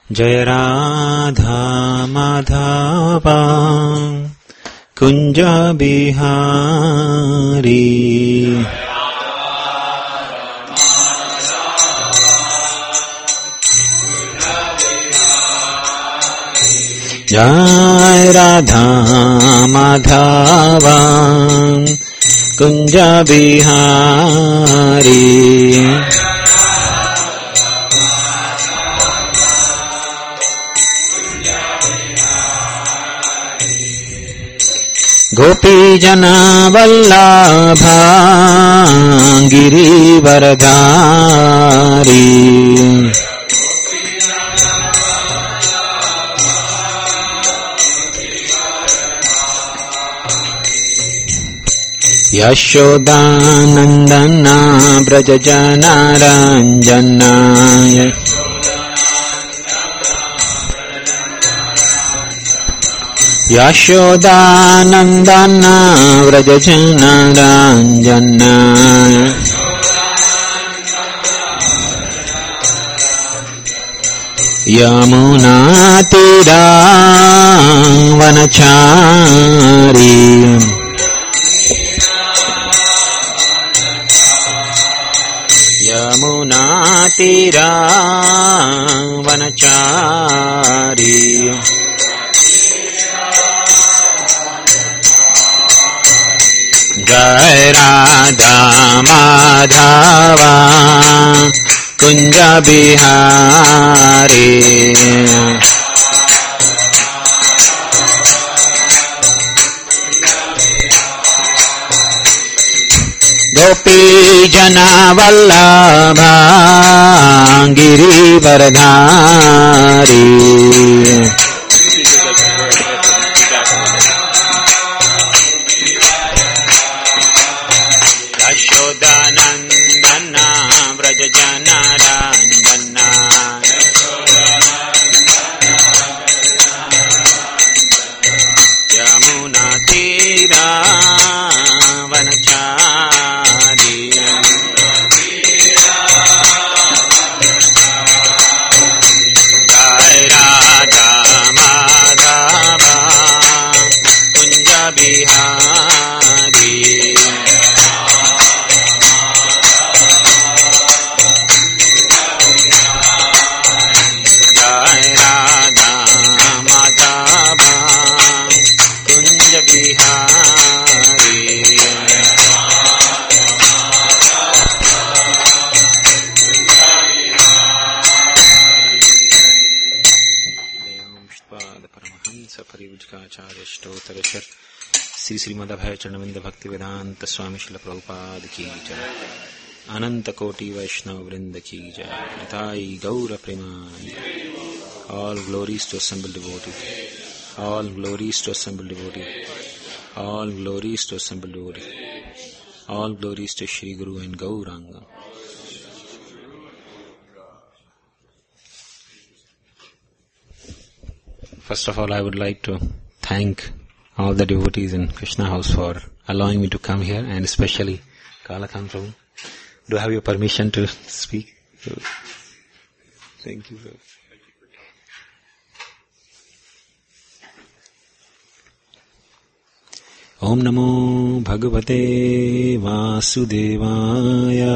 जय राधा माधवा कुंज बिहारी जय राधा माधवा कुंज बिहारी गोपी जना वल्लभा गिरिवरधारी यशोदानंदन ब्रज जना रंजना यशोदानंदन व्रज जना रंजना यमुना तीरा वनचारी यमुना तीरा वनचारी जय राधा माधवा कुंज बिहारी गोपी जना वल्लभा गिरिवरधारी यशोदानंदन व्रज जना रंजना यमुना तीरा वनचारी जय राधा माधवा कुंज बिहारी श्री श्रीमदभय चरणविंद भक्ति वेदांत स्वामी श्रील प्रभुपाद की जय। अनंत कोटि वैष्णव वृंद की जय। निताई गौर Premanand. All glories to assembled devotee. All glories to assembled devotee. All glories to assembled devotee. All glories to Shri Guru and Gauranga. First of all, I would like to thank all the devotees in Krishna House for allowing me to come here, and especially Kalakant Prabhu. Do I have your permission to speak? Thank you, sir. Om Namo Bhagavate Vasudevaya.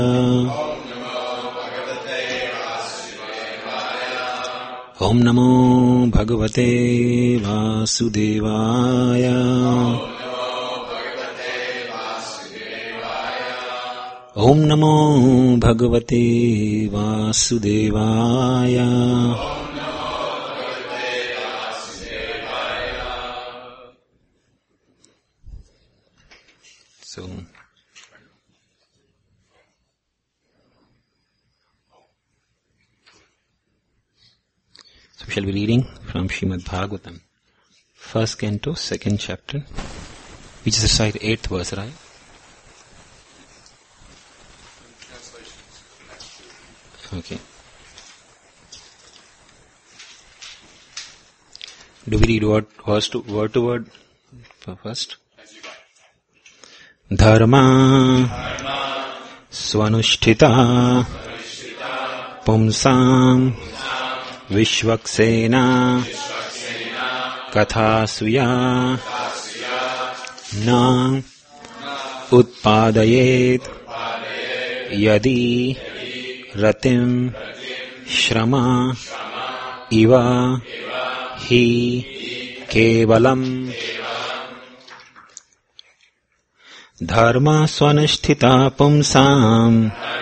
Om Namo Bhagavate Vasudevaya. Om Namo Bhagavate Vasudevaya. So, we shall be reading from Srimad Bhagavatam, first canto, second chapter, which is recite 8th verse, right? Okay. Do we read word to word first? Dharma swanushtita pumsam Vishvaksena Kathasuya Na Utpadayet Yadi Ratim Shrama Iva Hi Kevalam Dharma Swanasthita Pumsam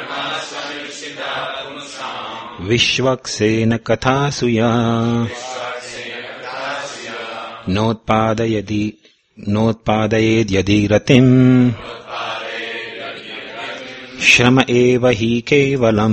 Vishvaksena Kathasuya Notpadayed Yadi Ratim Shrama Eva Hi Kevalam.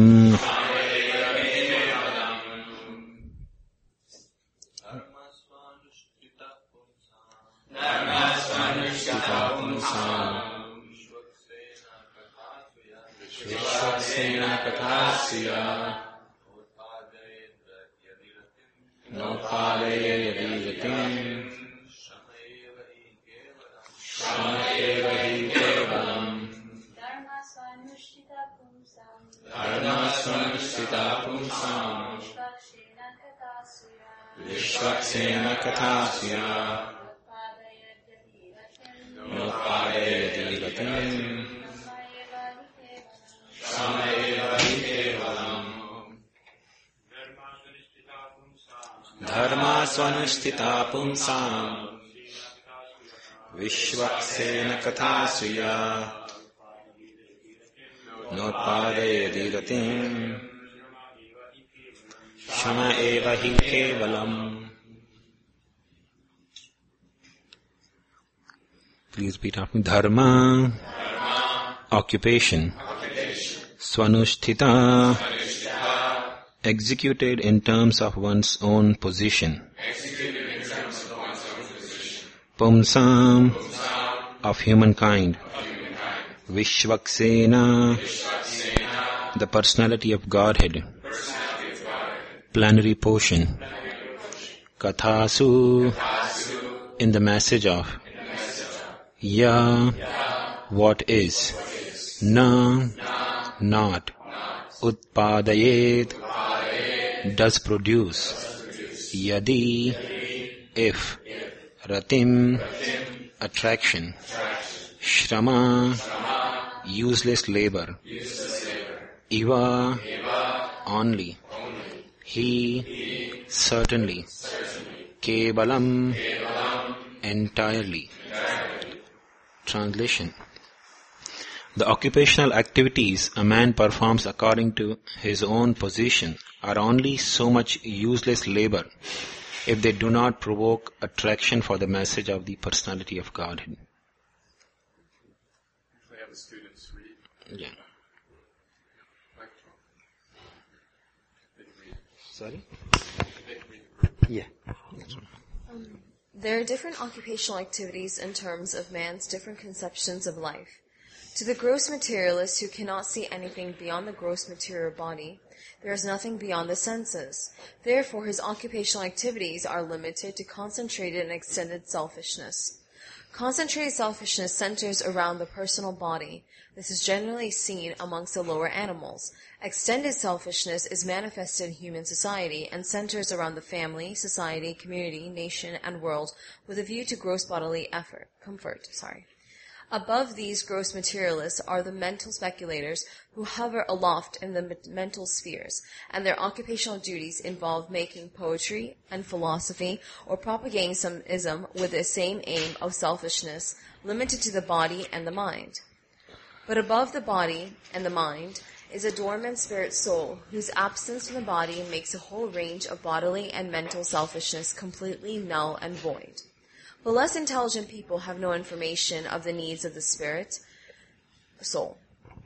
Vishvaksena Kathasuya Notpadayed Ratim Shrama Eva Hi Kevalam Dharma Swanasthita Pumsam Vishvaksena Kathasuya Notpadayed Ratim Shrama Eva Hi Kevalam. Please repeat after me. Dharma, occupation. Swanusthita, executed in terms of one's own position. Pumsam, of humankind. Vishvaksena, the personality of Godhead. Plenary portion. Kathasu, in the message of. Ya, what is. Na, not. Utpadayet, does produce. Yadi, if. Ratim, attraction. Shrama, useless labor. Iva, only. He, certainly. Kevalam, entirely. Translation. The occupational activities a man performs according to his own position are only so much useless labor if they do not provoke attraction for the message of the personality of Godhead. We have the students read. Yeah. Sorry? Yeah. There are different occupational activities in terms of man's different conceptions of life. To the gross materialist who cannot see anything beyond the gross material body, there is nothing beyond the senses. Therefore, his occupational activities are limited to concentrated and extended selfishness. Concentrated selfishness centers around the personal body. This is generally seen amongst the lower animals. Extended selfishness is manifested in human society and centers around the family, society, community, nation, and world with a view to gross bodily comfort. Above these gross materialists are the mental speculators who hover aloft in the mental spheres, and their occupational duties involve making poetry and philosophy or propagating some ism with the same aim of selfishness limited to the body and the mind. But above the body and the mind is a dormant spirit soul whose absence from the body makes a whole range of bodily and mental selfishness completely null and void. But less intelligent people have no information of the needs of the spirit soul.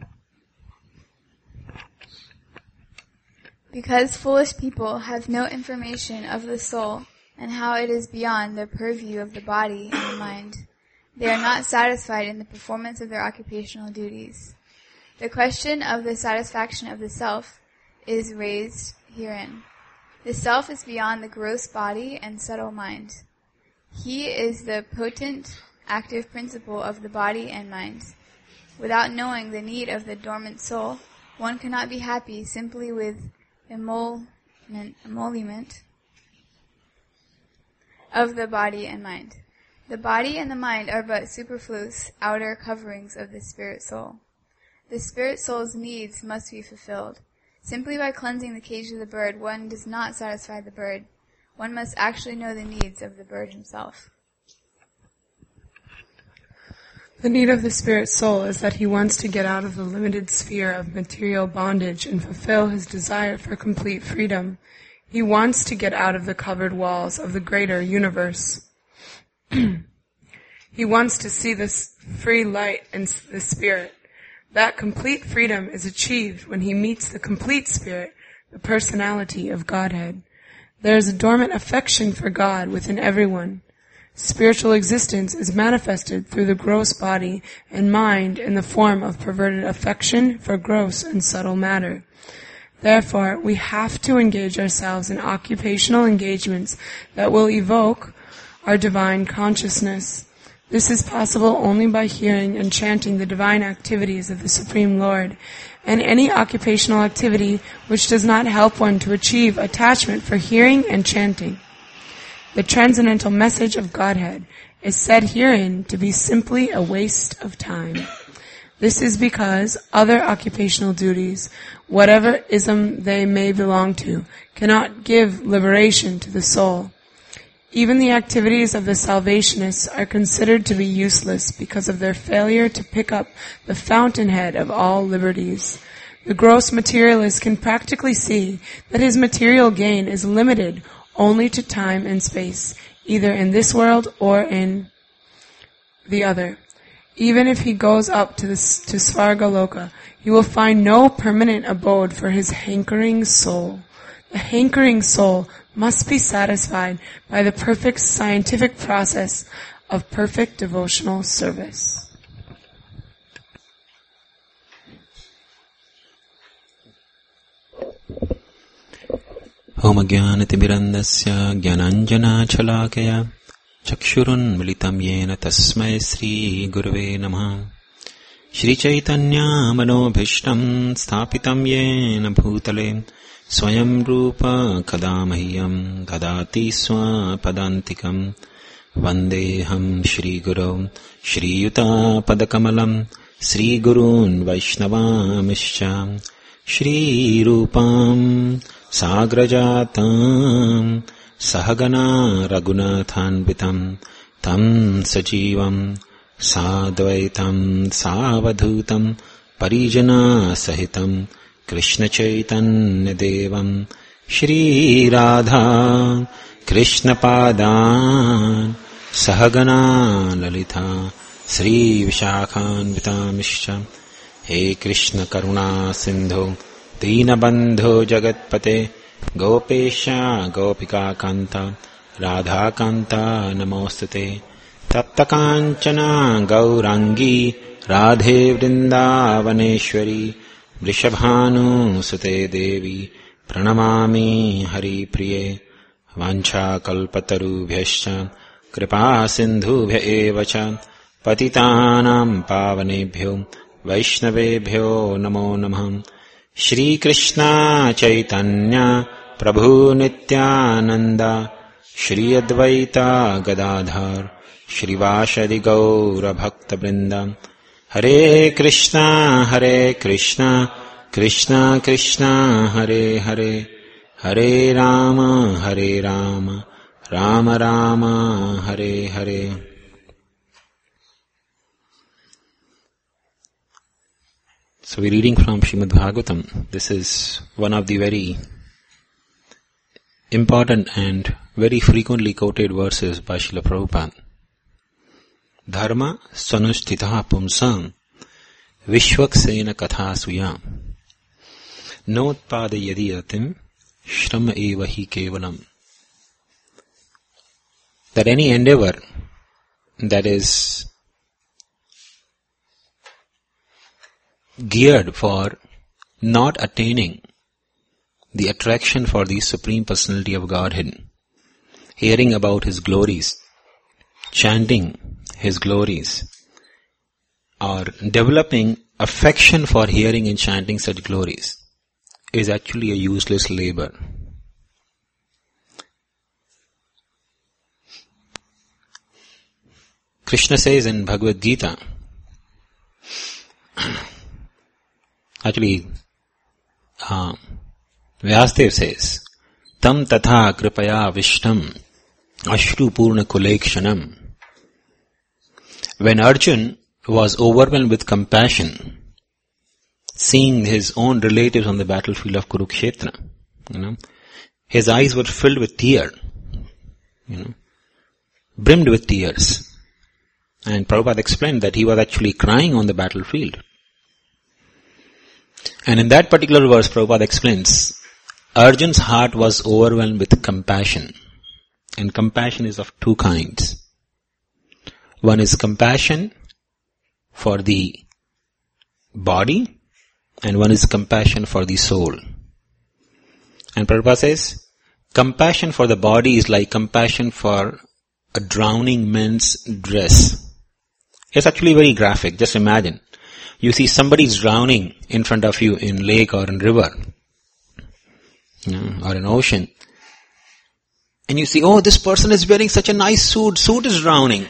Because foolish people have no information of the soul and how it is beyond the purview of the body and the mind, they are not satisfied in the performance of their occupational duties. The question of the satisfaction of the self is raised herein. The self is beyond the gross body and subtle mind. He is the potent, active principle of the body and mind. Without knowing the need of the dormant soul, one cannot be happy simply with emolument of the body and mind. The body and the mind are but superfluous outer coverings of the spirit soul. The spirit soul's needs must be fulfilled. Simply by cleansing the cage of the bird, one does not satisfy the bird. One must actually know the needs of the bird himself. The need of the spirit soul is that he wants to get out of the limited sphere of material bondage and fulfill his desire for complete freedom. He wants to get out of the covered walls of the greater universe. He wants to see this free light in the spirit. That complete freedom is achieved when he meets the complete spirit, the personality of Godhead. There is a dormant affection for God within everyone. Spiritual existence is manifested through the gross body and mind in the form of perverted affection for gross and subtle matter. Therefore, we have to engage ourselves in occupational engagements that will evoke our divine consciousness. This is possible only by hearing and chanting the divine activities of the Supreme Lord, and any occupational activity which does not help one to achieve attachment for hearing and chanting. The transcendental message of Godhead is said herein to be simply a waste of time. This is because other occupational duties, whatever ism they may belong to, cannot give liberation to the soul. Even the activities of the Salvationists are considered to be useless because of their failure to pick up the fountainhead of all liberties. The gross materialist can practically see that his material gain is limited only to time and space, either in this world or in the other. Even if he goes up to Svargaloka, he will find no permanent abode for his hankering soul. The hankering soul must be satisfied by the perfect scientific process of perfect devotional service. Om Jnanatimirandasya Jnananjana Chalakaya Chakshurunmilitam Yena Tasmai Sri Gurave Namaha Shri Chaitanya Manobhishtam Sthapitam Yena Bhutale Swayam Rupa Kadamahyam Dadati Swapadantikam Vandeham Shri Guru Shri Yuta Padakamalam Sri Gurun Vaishnavamishcha Shri Rupam Sagrajatam Sahagana Raghunathanvitam Tam Sajivam Sadvaitam Savadhutam Parijana Sahitam Krishna Chaitanya Devam Shri Radha Krishna Padan Sahagana Lalita Sri Vishakhanvitamishcha He Krishna Karuna Sindhu Deenabandho Jagatpate Gopesha Gopika Kanta Radha Kanta Namostate Tapta Kanchana Gaurangi Radhe Vrindavaneshwari Vrishabhanu Sute Devi Pranamami Hari Priye Vancha Kalpatarubhyascha Kripa Sindhubhya Evacha Patitanam Pavanebhyo Vaishnavebhyo Namo Namah Shri Krishna Chaitanya Prabhu Nityananda Shri Advaita Gadadhar Shri Vashadi Gaura Bhakta Vrinda Hare Krishna Krishna Krishna Hare Hare Hare Rama Rama Rama Hare Hare. So we're reading from Srimad Bhagavatam. This is one of the very important and very frequently quoted verses by Srila Prabhupada. Dharma sanusthita pumsam vishwaksena katha suyam notpada yadi atim shram eva hi kevalam. That any endeavor that is geared for not attaining the attraction for the Supreme Personality of Godhead, hearing about His glories, chanting His glories, or developing affection for hearing and chanting such glories, is actually a useless labor. Krishna says in Bhagavad Gita, actually, Vyasdev says, Tam tatha kripaya vishtam ashru purna kulekshanam. When Arjun was overwhelmed with compassion, seeing his own relatives on the battlefield of Kurukshetra, his eyes were filled with tears, brimmed with tears. And Prabhupada explained that he was actually crying on the battlefield. And in that particular verse, Prabhupada explains, Arjun's heart was overwhelmed with compassion. And compassion is of two kinds. One is compassion for the body, and one is compassion for the soul. And Prabhupada says, compassion for the body is like compassion for a drowning man's dress. It's actually very graphic. Just imagine. You see somebody's drowning in front of you in lake or in river, or in ocean. And you see, oh, this person is wearing such a nice suit. Suit is drowning.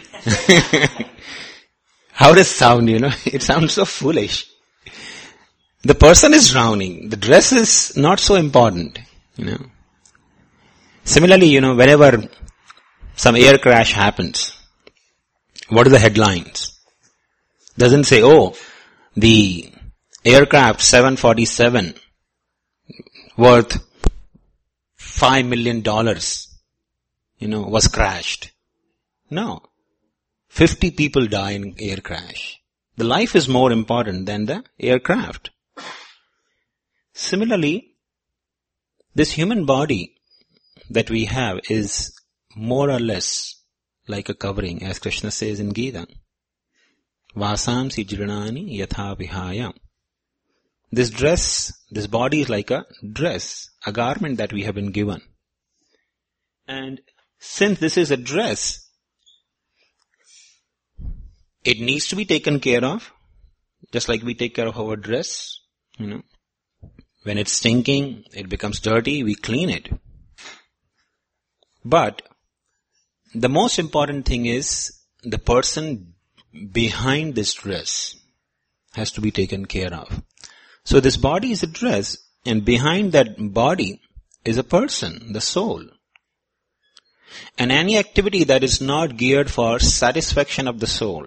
How does it sound, It sounds so foolish. The person is drowning. The dress is not so important, Similarly, whenever some air crash happens, what are the headlines? Doesn't say, oh, the aircraft 747 worth $5 million, was crashed. No. 50 people die in air crash. The life is more important than the aircraft. Similarly, this human body that we have is more or less like a covering, as Krishna says in Gita. Vasamsi jirnani yatha vihaya. This dress, this body is like a dress, a garment that we have been given. And since this is a dress, it needs to be taken care of, just like we take care of our dress, When it's stinking, it becomes dirty, we clean it. But the most important thing is the person behind this dress has to be taken care of. So this body is a dress, and behind that body is a person, the soul. And any activity that is not geared for satisfaction of the soul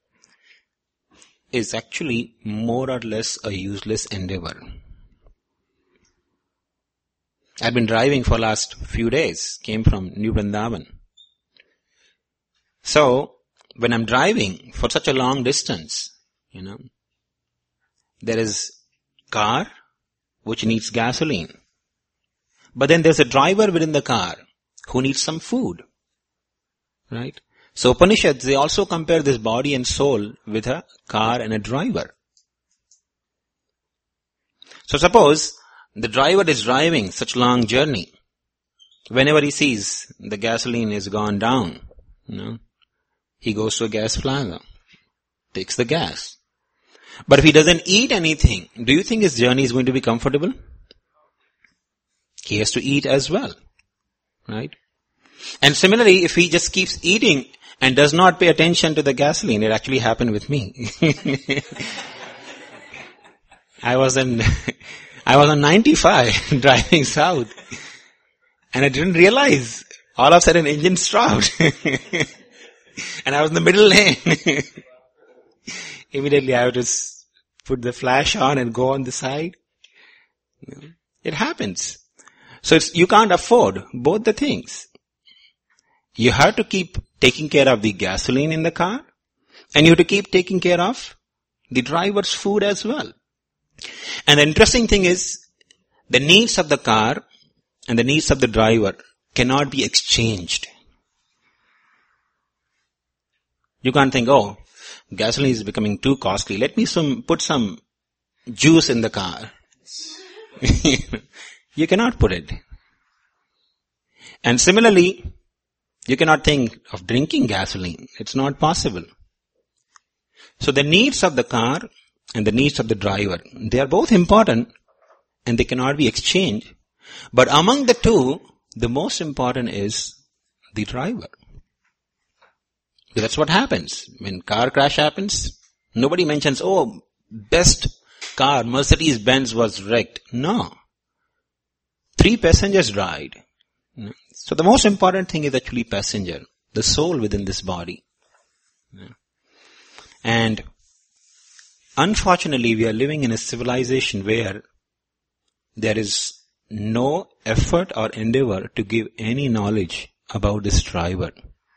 is actually more or less a useless endeavor. I've been driving for last few days, came from New Vrindavan. So, when I'm driving for such a long distance, there is car which needs gasoline. But then there's a driver within the car who needs some food. Right? So Upanishads, they also compare this body and soul with a car and a driver. So suppose the driver is driving such long journey. Whenever he sees the gasoline is gone down, he goes to a gas plaza, takes the gas. But if he doesn't eat anything, do you think his journey is going to be comfortable? He has to eat as well. Right? And similarly, if he just keeps eating and does not pay attention to the gasoline, it actually happened with me. I was on 95 driving south, and I didn't realize. All of a sudden, engine stopped. And I was in the middle lane. Immediately I would just put the flash on and go on the side. It happens. So you can't afford both the things. You have to keep taking care of the gasoline in the car, and you have to keep taking care of the driver's food as well. And the interesting thing is, the needs of the car and the needs of the driver cannot be exchanged. You can't think, oh, gasoline is becoming too costly. Let me put some juice in the car. You cannot put it. And similarly, you cannot think of drinking gasoline. It's not possible. So the needs of the car and the needs of the driver, they are both important and they cannot be exchanged. But among the two, the most important is the driver. That's what happens. When car crash happens, nobody mentions, oh, best car, Mercedes-Benz was wrecked. No. 3 passengers died. So the most important thing is actually passenger, the soul within this body. And unfortunately, we are living in a civilization where there is no effort or endeavor to give any knowledge about this driver.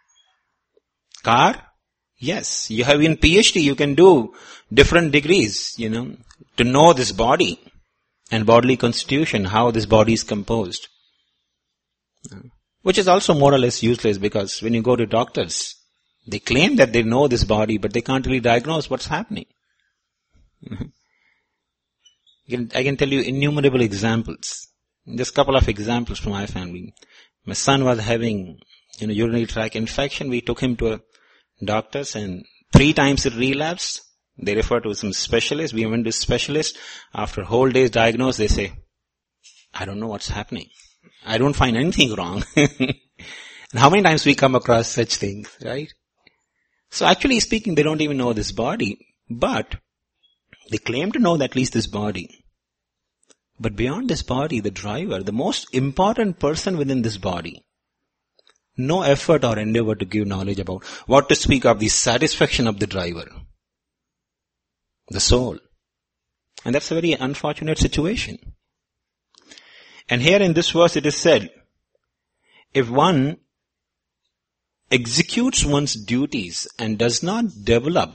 Car? Yes. You have in PhD, you can do different degrees, to know this body and bodily constitution, how this body is composed. Which is also more or less useless, because when you go to doctors, they claim that they know this body, but they can't really diagnose what's happening. I can tell you innumerable examples. Just a couple of examples from my family. My son was having, urinary tract infection. We took him to a doctor's, and 3 times it relapsed. They referred to some specialist. We went to specialist. After a whole day's diagnosis, they say, I don't know what's happening. I don't find anything wrong. And how many times we come across such things, right? So actually speaking, they don't even know this body, but they claim to know at least this body. But beyond this body, the driver, the most important person within this body, no effort or endeavor to give knowledge about what to speak of the satisfaction of the driver, the soul. And that's a very unfortunate situation. And here in this verse it is said, if one executes one's duties and does not develop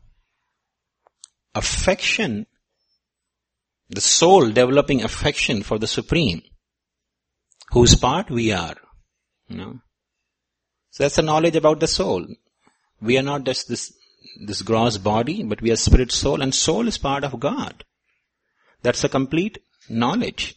affection, the soul developing affection for the Supreme, whose part we are, So that's the knowledge about the soul. We are not just this gross body, but we are spirit, soul, and soul is part of God. That's a complete knowledge.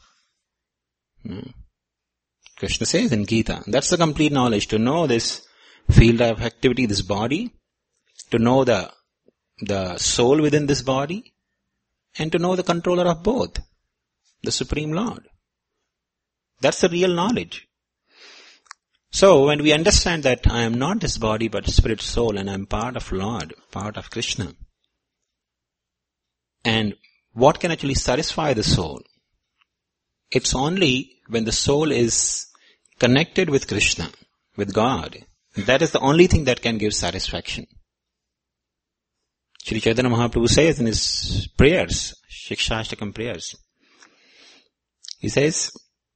Krishna says in Gita, that's the complete knowledge, to know this field of activity, this body, to know the soul within this body, and to know the controller of both, the Supreme Lord. That's the real knowledge. So when we understand that I am not this body but spirit, soul, and I am part of Lord, part of Krishna, and what can actually satisfy the soul? It's only when the soul is connected with Krishna, with God. That is the only thing that can give satisfaction. Shri Chaitanya Mahaprabhu says in his prayers, Shikshashtakam prayers, he says,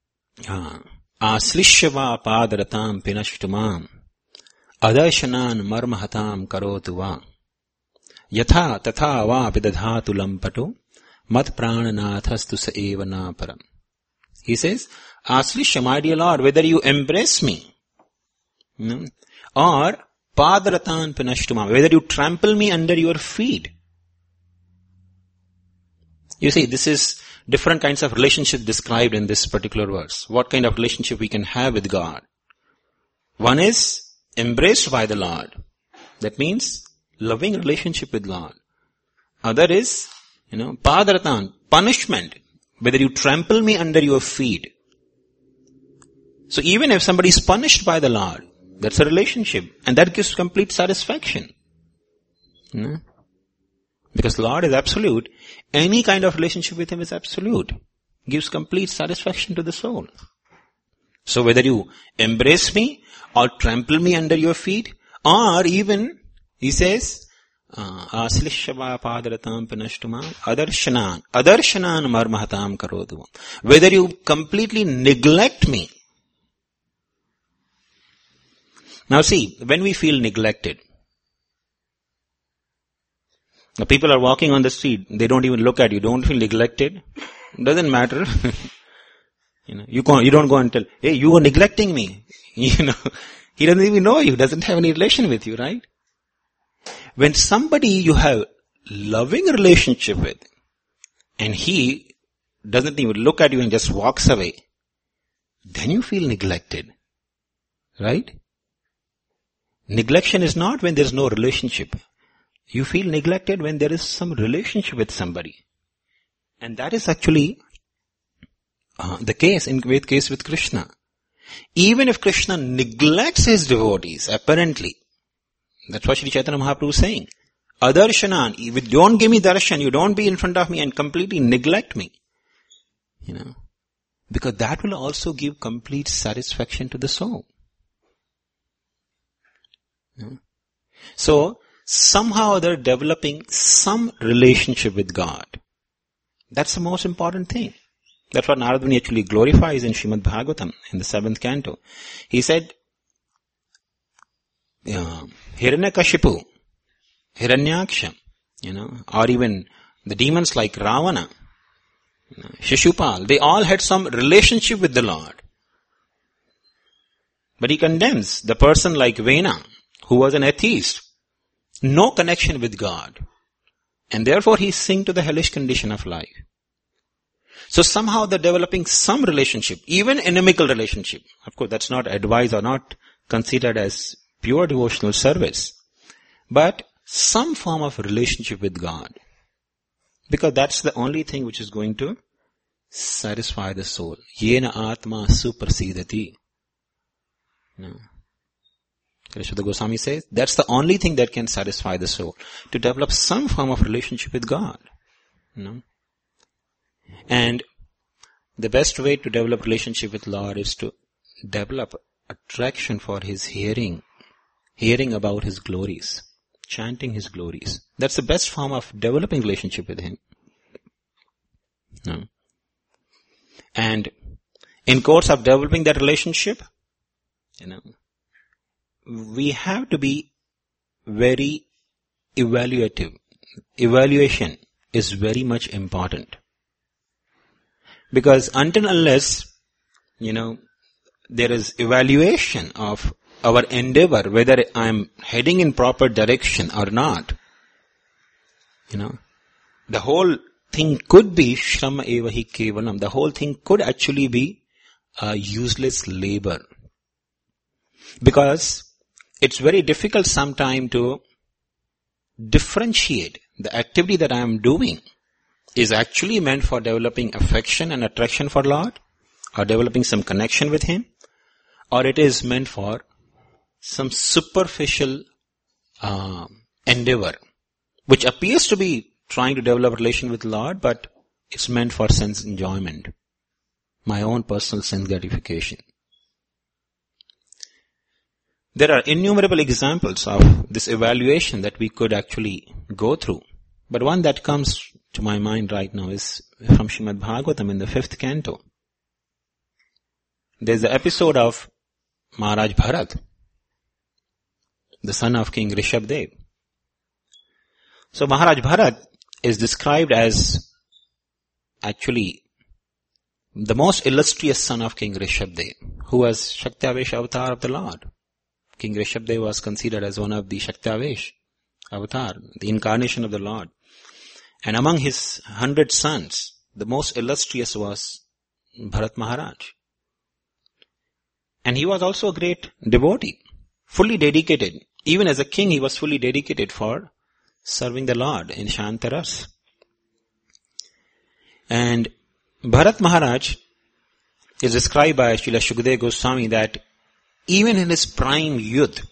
Aslishyava padaratam pinashtumam adarshanan marmahatam karotu va yatha tatha va pidadhatu lampato mat prananathastu sa eva naparam. He says, Aslishyam, my dear Lord, whether you embrace me, or padaratan pinashtumam, whether you trample me under your feet. You see, this is different kinds of relationship described in this particular verse. What kind of relationship we can have with God. One is embraced by the Lord. That means loving relationship with Lord. Other is, padaratan, punishment. Whether you trample me under your feet. So even if somebody is punished by the Lord, that's a relationship. And that gives complete satisfaction. Because Lord is absolute. Any kind of relationship with Him is absolute. Gives complete satisfaction to the soul. So whether you embrace me or trample me under your feet, or even, he says, Aslishyava padaratam pinashtumam adarshanan marmahatam karotu. Whether you completely neglect me. Now see, when we feel neglected, the people are walking on the street, they don't even look at you, don't feel neglected, doesn't matter. You don't go and tell, hey, you were neglecting me. He doesn't even know you, doesn't have any relation with you, right? When somebody you have loving relationship with, and he doesn't even look at you and just walks away, then you feel neglected. Right? Neglection is not when there's no relationship. You feel neglected when there is some relationship with somebody. And that is actually the case with Krishna. Even if Krishna neglects his devotees, apparently, That's what Sri Chaitanya Mahaprabhu is saying. Adarshanan, if you don't give me darshan, you don't be in front of me and completely neglect me. Because that will also give complete satisfaction to the soul. So, somehow they're developing some relationship with God. That's the most important thing. That's what Narada Muni actually glorifies in Srimad Bhagavatam, in the 7th canto. He said, Hiranyakashipu, Hiranyaksha, or even the demons like Ravana, Shishupal, they all had some relationship with the Lord. But he condemns the person like Vena, who was an atheist, no connection with God. And therefore he sinks to the hellish condition of life. So somehow they're developing some relationship, even inimical relationship. Of course, that's not advised or not considered as pure devotional service. But some form of relationship with God. Because that's the only thing which is going to satisfy the soul. Yena atma suprasidati. Srila Goswami says, that's the only thing that can satisfy the soul. To develop some form of relationship with God. And the best way to develop relationship with Lord is to develop attraction for His hearing about His glories, chanting His glories. That's the best form of developing relationship with Him. And in course of developing that relationship, we have to be very evaluative. Evaluation is very much important. Because until unless, there is evaluation of our endeavor, whether I am heading in proper direction or not, the whole thing could be shrama eva hi kevalam. The whole thing could actually be a useless labor. Because it's very difficult sometimes to differentiate the activity that I am doing is actually meant for developing affection and attraction for Lord, or developing some connection with Him, or it is meant for some superficial endeavor, which appears to be trying to develop a relation with Lord, but it's meant for sense enjoyment, my own personal sense gratification. There are innumerable examples of this evaluation that we could actually go through. But one that comes to my mind right now is from Srimad Bhagavatam in the 5th canto. There's the episode of Maharaj Bharat, the son of King Rishabdev. So Maharaj Bharat is described as actually the most illustrious son of King Rishabdev, who was Shaktavesh avatar of the Lord. King Rishabdev was considered as one of the Shaktavesh avatar, the incarnation of the Lord. And among his 100 sons, the most illustrious was Bharat Maharaj. And he was also a great devotee, fully dedicated. Even as a king, he was fully dedicated for serving the Lord in Shantaras. And Bharat Maharaj is described by Srila Shukadeva Goswami that even in his prime youth,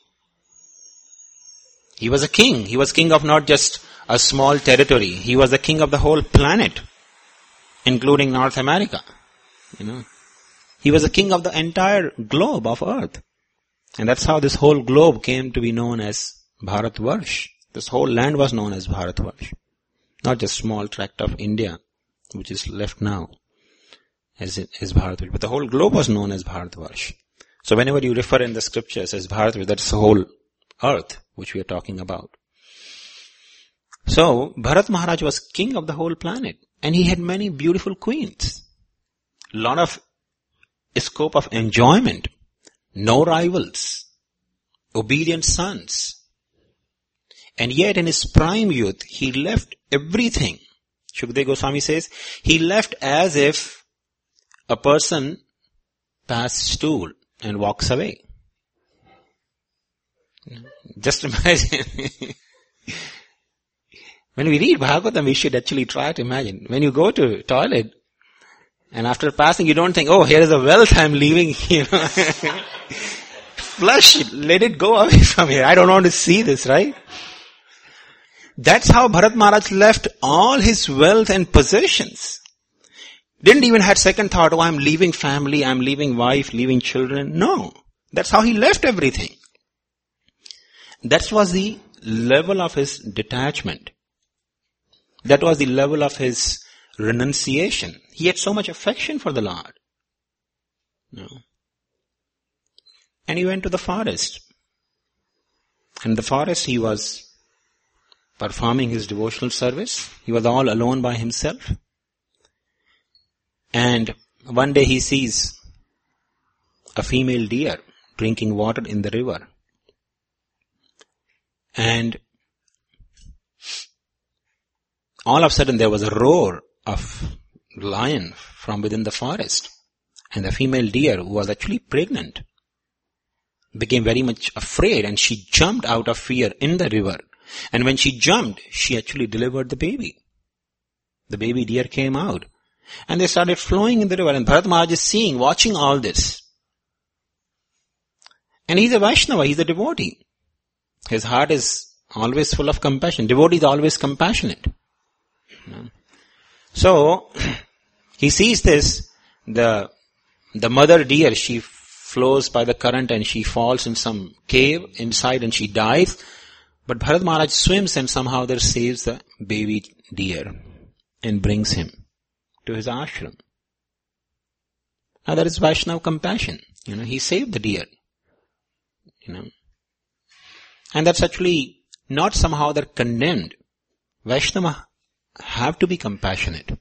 he was a king. He was king of not just a small territory. He was the king of the whole planet, including North America. He was the king of the entire globe of earth. And that's how this whole globe came to be known as Bharatvarsh. This whole land was known as Bharatvarsh. Not just small tract of India, which is left now as Bharatvarsh. But the whole globe was known as Bharatvarsh. So whenever you refer in the scriptures as Bharatvarsh, that's the whole earth which we are talking about. So Bharat Maharaj was king of the whole planet. And he had many beautiful queens. Lot of scope of enjoyment. No rivals. Obedient sons. And yet in his prime youth, he left everything. Shukadeva Goswami says, he left as if a person passed stool and walks away. Just imagine. When we read Bhagavatam, we should actually try to imagine. When you go to toilet, and after passing, you don't think, oh, here is a wealth I'm leaving, flesh, let it go away from here. I don't want to see this, right? That's how Bharat Maharaj left all his wealth and possessions. Didn't even have second thought, oh, I'm leaving family, I'm leaving wife, leaving children. No. That's how he left everything. That was the level of his detachment. That was the level of his renunciation. He had so much affection for the Lord. No. And he went to the forest. In the forest he was performing his devotional service. He was all alone by himself. And one day he sees a female deer drinking water in the river. And all of a sudden there was a roar of lion from within the forest. And the female deer, who was actually pregnant, became very much afraid, and she jumped out of fear in the river. And when she jumped, she actually delivered the baby. The baby deer came out. And they started flowing in the river. And Bharat Maharaj is seeing, watching all this. And he's a Vaishnava, he's a devotee. His heart is always full of compassion. Devotee is always compassionate. So, he sees this, the mother deer, she flows by the current and she falls in some cave inside and she dies. But Bharat Maharaj swims and somehow there saves the baby deer and brings him to his ashram. Now that is Vaishnava compassion. He saved the deer. And that's actually not somehow they're condemned. Vaishnava have to be compassionate.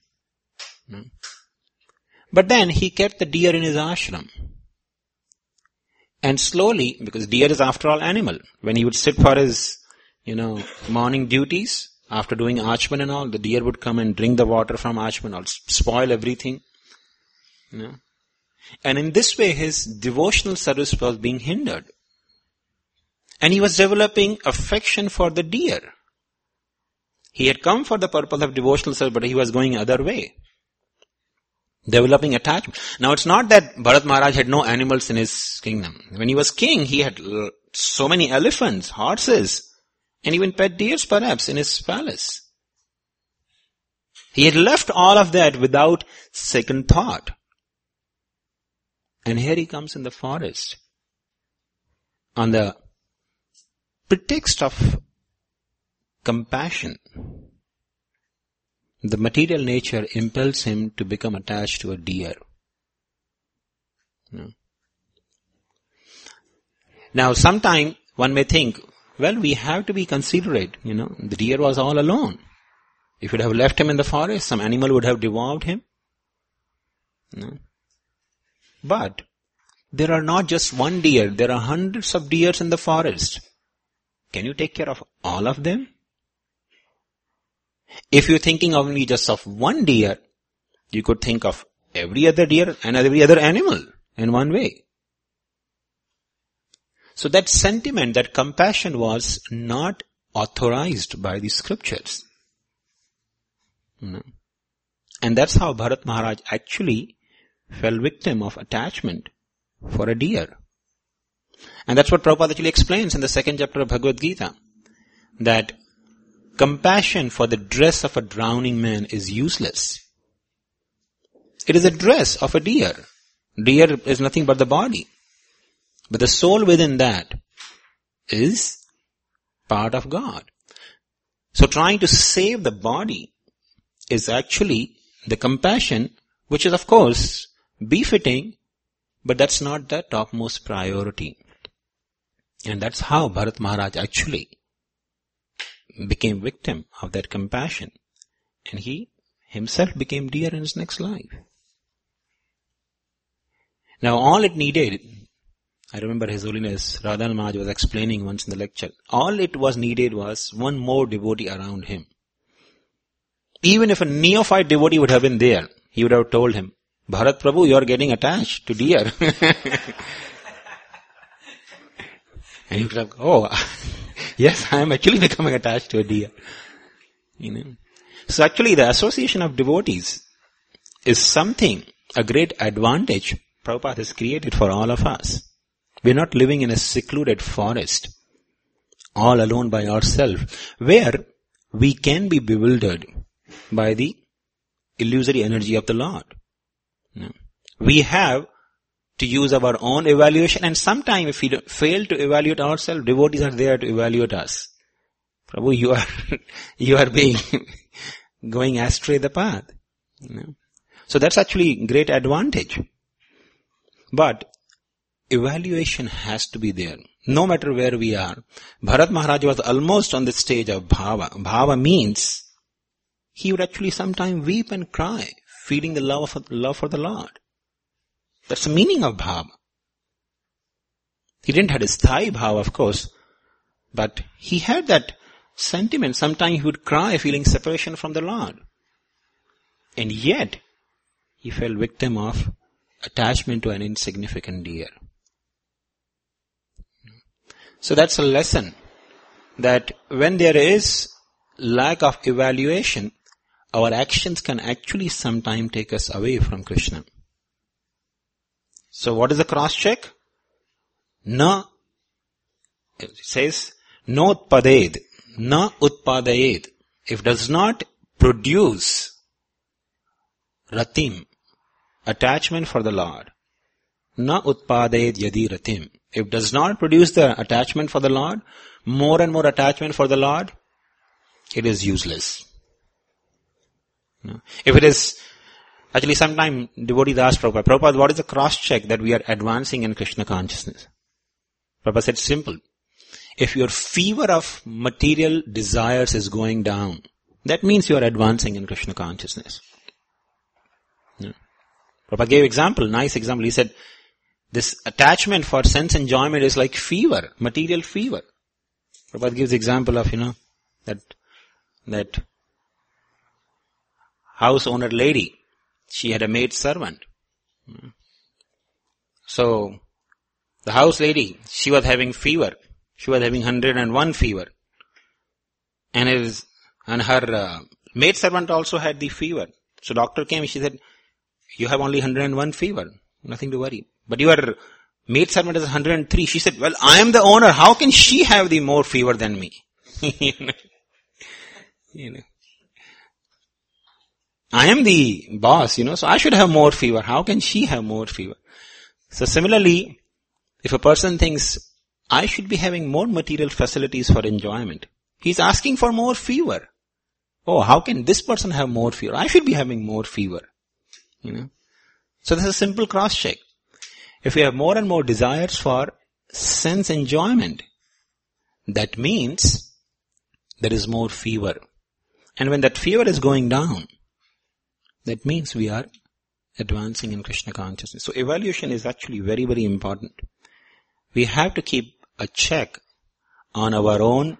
But then he kept the deer in his ashram. And slowly, because deer is after all animal, when he would sit for his, morning duties, after doing Achman and all, the deer would come and drink the water from Achman, or spoil everything. And in this way, his devotional service was being hindered. And he was developing affection for the deer. He had come for the purpose of devotional service, but he was going other way. Developing attachment. Now it's not that Bharat Maharaj had no animals in his kingdom. When he was king, he had so many elephants, horses, and even pet deers perhaps in his palace. He had left all of that without second thought. And here he comes in the forest. On the pretext of compassion, the material nature impels him to become attached to a deer. Now, sometime one may think, well, we have to be considerate. The deer was all alone. If you'd have left him in the forest, some animal would have devoured him. But there are not just one deer. There are hundreds of deers in the forest. Can you take care of all of them? If you're thinking only just of one deer, you could think of every other deer and every other animal in one way. So that sentiment, that compassion was not authorized by the scriptures. And that's how Bharat Maharaj actually fell victim of attachment for a deer. And that's what Prabhupada actually explains in the second chapter of Bhagavad Gita, that compassion for the dress of a drowning man is useless. It is a dress of a deer. Deer is nothing but the body. But the soul within that is part of God. So trying to save the body is actually the compassion, which is of course befitting, but that's not the topmost priority. And that's how Bharat Maharaj actually became victim of that compassion. And he himself became deer in his next life. Now all it needed, I remember His Holiness Radha Maharaj was explaining once in the lecture, all it was needed was one more devotee around him. Even if a neophyte devotee would have been there, he would have told him, Bharat Prabhu, you are getting attached to deer. And he would have, oh, yes, I am actually becoming attached to a deer. So actually the association of devotees is something, a great advantage Prabhupada has created for all of us. We're not living in a secluded forest, all alone by ourselves, where we can be bewildered by the illusory energy of the Lord. No. We have to use our own evaluation, and sometimes if we fail to evaluate ourselves, devotees are there to evaluate us. Prabhu, you are being going astray the path. No. So that's actually great advantage. But evaluation has to be there, no matter where we are. Bharat Maharaj was almost on the stage of bhava. Bhava means he would actually sometimes weep and cry, feeling the love for the Lord. That's the meaning of bhava. He didn't have his thigh bhava, of course, but he had that sentiment. Sometimes he would cry, feeling separation from the Lord. And yet, he fell victim of attachment to an insignificant deer. So that's a lesson, that when there is lack of evaluation, our actions can actually sometimes take us away from Krishna. So what is the cross check? Na, it says, no utpaded, na utpadayed. If does not produce ratim, attachment for the Lord, na utpadayed yadi ratim. If does not produce the attachment for the Lord, more and more attachment for the Lord, it is useless. If it is, actually sometimes devotees ask Prabhupada, what is the cross check that we are advancing in Krishna consciousness? Prabhupada said simple. If your fever of material desires is going down, that means you are advancing in Krishna consciousness. Prabhupada gave example, nice example. He said, this attachment for sense enjoyment is like fever, material fever. Prabhupada gives example of, that house owner lady. She had a maid servant. So, the house lady, she was having fever. She was having 101 fever. And her maid servant also had the fever. So doctor came, she said, you have only 101 fever. Nothing to worry. But your maid servant is 103. She said, well, I am the owner. How can she have the more fever than me? I am the boss, so I should have more fever. How can she have more fever? So similarly, if a person thinks, I should be having more material facilities for enjoyment, he's asking for more fever. Oh, how can this person have more fever? I should be having more fever. So this is a simple cross check. If we have more and more desires for sense enjoyment, that means there is more fever. And when that fever is going down, that means we are advancing in Krishna consciousness. So evaluation is actually very, very important. We have to keep a check on our own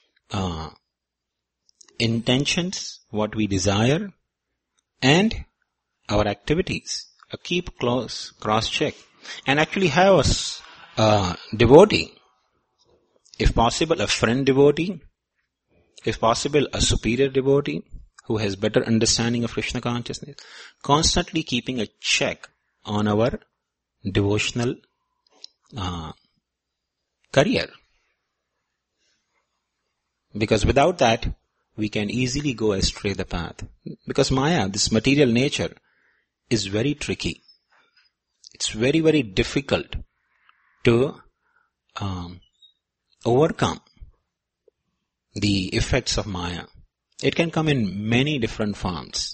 intentions, what we desire, and our activities. Keep close cross check. And actually have a devotee, if possible a friend devotee, if possible a superior devotee who has better understanding of Krishna consciousness, constantly keeping a check on our devotional career. Because without that, we can easily go astray the path. Because Maya, this material nature, is very tricky. It's very, very difficult to overcome the effects of Maya. It can come in many different forms.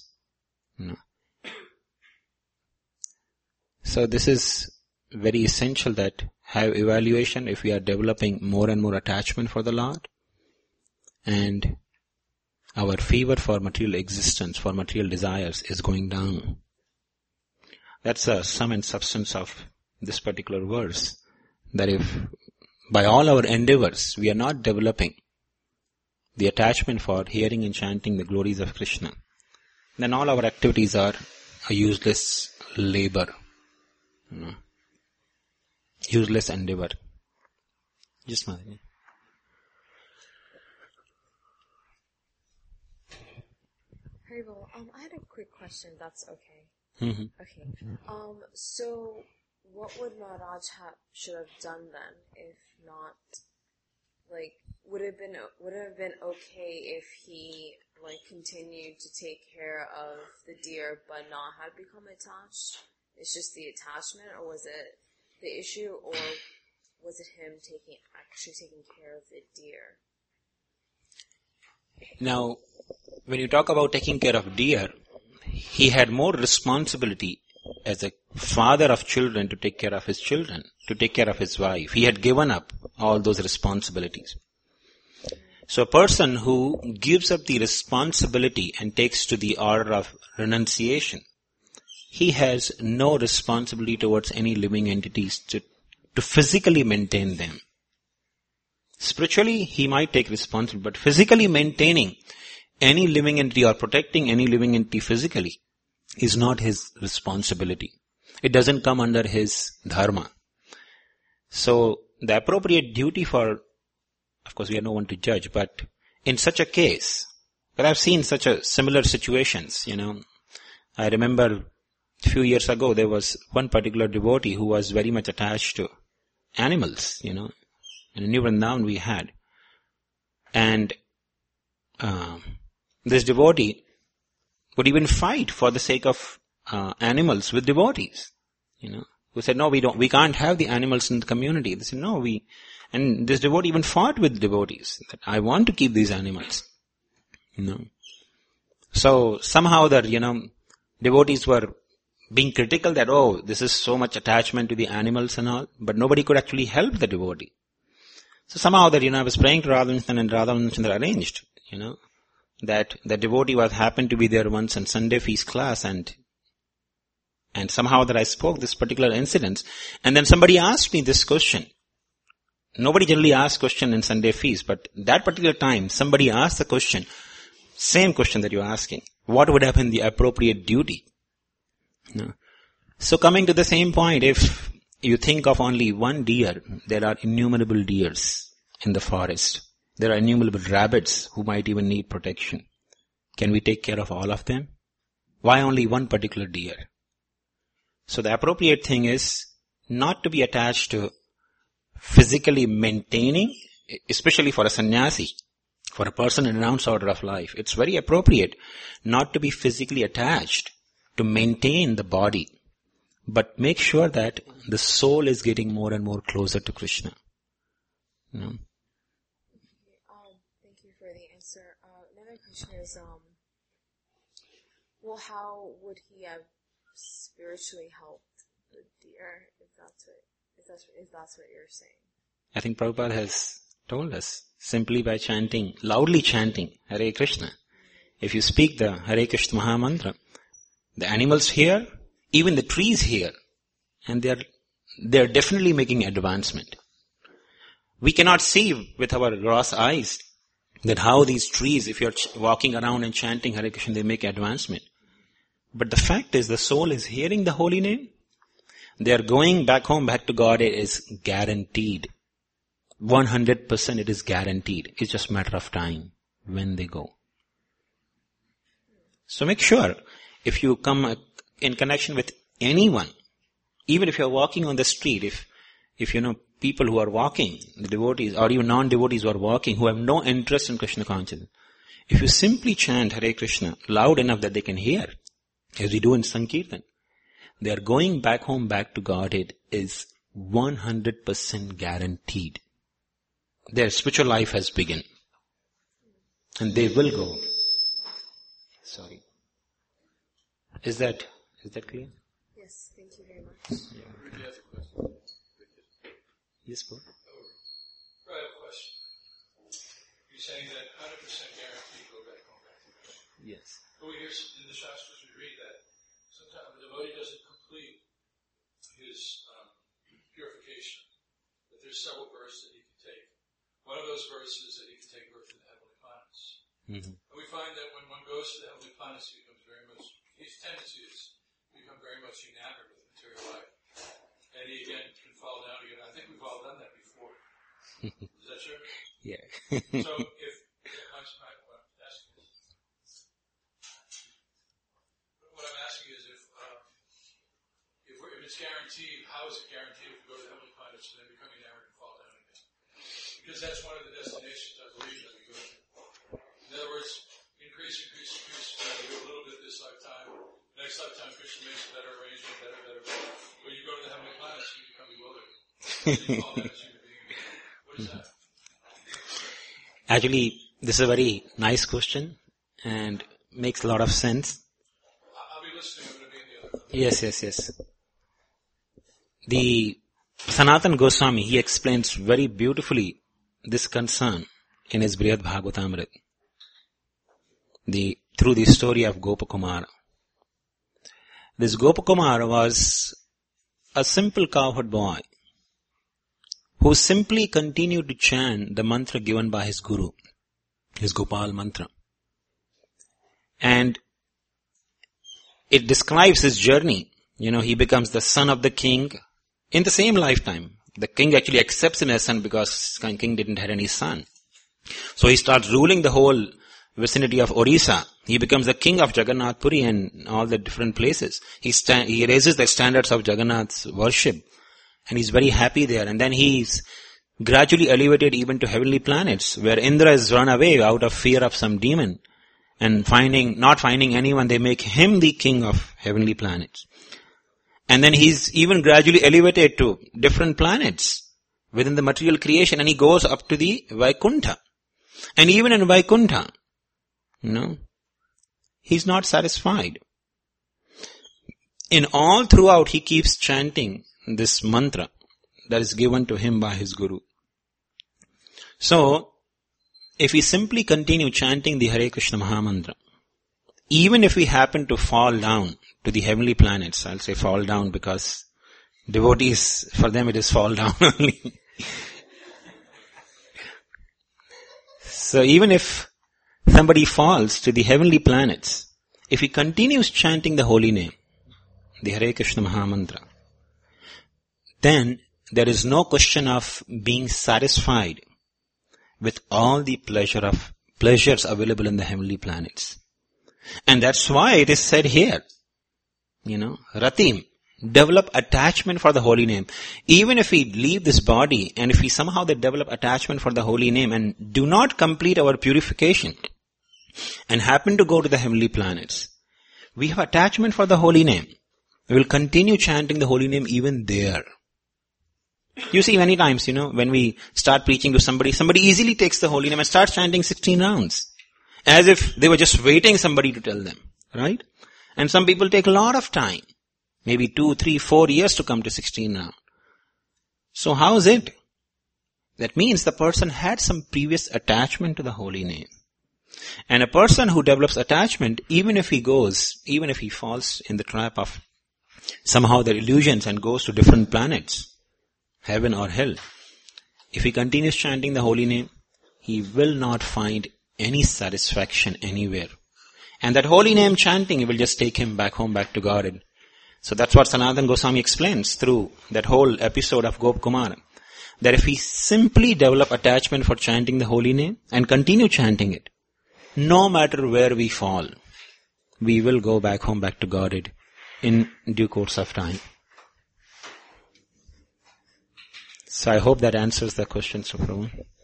So this is very essential that have evaluation if we are developing more and more attachment for the Lord, and our fever for material existence, for material desires is going down. That's the sum and substance of this particular verse. That if by all our endeavors we are not developing the attachment for hearing and chanting the glories of Krishna, then all our activities are a useless labor. Useless endeavor. Just Madhuri. Haribol, I had a quick question, if that's okay. Mm-hmm. Okay. So what would Maharaj should have done then, if not, like, would it have been okay if he, like, continued to take care of the deer but not had become attached? It's just the attachment, or was it the issue, or was it him actually taking care of the deer? Now, when you talk about taking care of deer, he had more responsibility as a father of children to take care of his children, to take care of his wife. He had given up all those responsibilities. So a person who gives up the responsibility and takes to the order of renunciation, he has no responsibility towards any living entities to physically maintain them. Spiritually, he might take responsibility, but physically maintaining any living entity or protecting any living entity physically is not his responsibility. It doesn't come under his dharma. So the appropriate duty for, of course we are no one to judge, but in such a case, but I've seen such a similar situations, I remember a few years ago there was one particular devotee who was very much attached to animals, in New Vrindavan we had. And this devotee would even fight for the sake of animals with devotees, who said, no, we can't have the animals in the community. They said, no, and this devotee even fought with devotees that I want to keep these animals, So somehow that, devotees were being critical that, oh, this is so much attachment to the animals and all, but nobody could actually help the devotee. So somehow that, I was praying to Radha and Radha arranged, that the devotee happened to be there once in Sunday feast class and somehow that I spoke this particular incident, and then somebody asked me this question. Nobody generally asks question in Sunday feast, but that particular time somebody asked the question, same question that you're asking. What would have been the appropriate duty? So coming to the same point, if you think of only one deer, there are innumerable deers in the forest. There are innumerable rabbits who might even need protection. Can we take care of all of them? Why only one particular deer? So the appropriate thing is not to be attached to physically maintaining, especially for a sannyasi, for a person in an renounced order of life. It's very appropriate not to be physically attached to maintain the body, but make sure that the soul is getting more and more closer to Krishna. Thank you for the answer. Another question is, how would he have spiritually helped the deer, if that's what you're saying? I think Prabhupada has told us, simply by loudly chanting Hare Krishna. If you speak the Hare Krishna Maha Mantra, the animals hear, even the trees hear, and they're definitely making advancement. We cannot see with our gross eyes that how these trees, if you're walking around and chanting Hare Krishna, they make advancement. But the fact is, the soul is hearing the holy name. They are going back home, back to God. It is guaranteed. 100% it is guaranteed. It's just a matter of time when they go. So make sure, if you come in connection with anyone, even if you're walking on the street, if people who are walking, the devotees, or even non-devotees who are walking, who have no interest in Krishna consciousness, if you simply chant Hare Krishna loud enough that they can hear, as we do in Sankirtan, they are going back home, back to Godhead is 100% guaranteed. Their spiritual life has begun. And they will go. Sorry. Is that clear? Yes, thank you very much. Yes, Paul. I have a question. You're saying that 100% guaranteed go back home, back to God. Yes. But we hear in the Shastras we read that sometimes the devotee doesn't complete his purification, but there's several births that he can take. One of those births is that he can take birth in the heavenly planets. Mm-hmm. And we find that when one goes to the heavenly planets, he becomes very much, his tendency is to become very much enamored with material life. And he again can fall down again. I think we've all done that before. Is that true? Yeah. So if what I'm asking is if it's guaranteed how is it guaranteed if you go to the heavenly planets and then become enamored and fall down again? Because that's one of the destinations, I believe, that we go to. In other words, increase. You do a little bit this lifetime. Next lifetime, Krishna makes a better arrangement, better. When you go to the heavenly planets, you become bewildered. You call that as human being. What is that? Actually, this is a very nice question and makes a lot of sense. I'll be listening. I'm going to be in the other. Yes. The Sanatana Goswami, he explains very beautifully this concern in his Brihad Bhagavatamrita. Through the story of Gopakumara. This Gopakumara was a simple cowherd boy who simply continued to chant the mantra given by his guru, his Gopal mantra. And it describes his journey. He becomes the son of the king in the same lifetime. The king actually accepts him as son because the king didn't have any son. So he starts ruling the whole vicinity of Orissa. He becomes the king of Jagannath Puri and all the different places. He raises the standards of Jagannath's worship. And he's very happy there. And then he's gradually elevated even to heavenly planets, where Indra is run away out of fear of some demon. And not finding anyone, they make him the king of heavenly planets. And then he's even gradually elevated to different planets within the material creation, and he goes up to the Vaikuntha. And even in Vaikuntha, he's not satisfied. In all throughout, he keeps chanting this mantra that is given to him by his guru. So, if we simply continue chanting the Hare Krishna Mahamantra, even if we happen to fall down to the heavenly planets, I'll say fall down because devotees, for them it is fall down only. So even if somebody falls to the heavenly planets, if he continues chanting the holy name, the Hare Krishna Mahamantra, then there is no question of being satisfied with all the pleasures available in the heavenly planets. And that's why it is said here, Ratim, develop attachment for the holy name. Even if we leave this body and if we somehow develop attachment for the holy name and do not complete our purification and happen to go to the heavenly planets, we have attachment for the holy name. We will continue chanting the holy name even there. You see many times, when we start preaching to somebody easily takes the holy name and starts chanting 16 rounds. As if they were just waiting somebody to tell them, right? And some people take a lot of time. Maybe 2, 3, 4 years to come to 16 rounds. So how is it? That means the person had some previous attachment to the holy name. And a person who develops attachment, even if he falls in the trap of somehow the illusions and goes to different planets, heaven or hell, if he continues chanting the holy name, he will not find any satisfaction anywhere. And that holy name chanting will just take him back home, back to Godhead. So that's what Sanatana Goswami explains through that whole episode of Gopakumara. That if we simply develop attachment for chanting the holy name and continue chanting it, no matter where we fall, we will go back home, back to Godhead in due course of time. So I hope that answers the question, Prabhu.